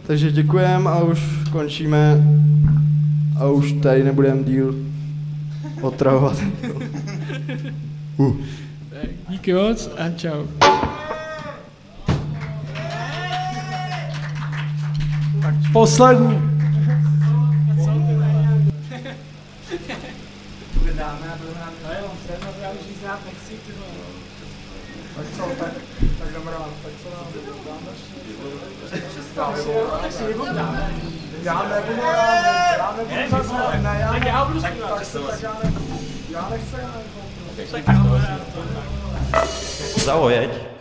Takže děkujeme a už končíme a už tady nebudeme díl otravovat. Díky moc a čau. Tak poslední. Tak co, tak jdem rád, tak co nám dáme? Tak si nebudu dáme. Já nebudu rád, ne, já budu zpívat, tak já nechci. Zahojeď.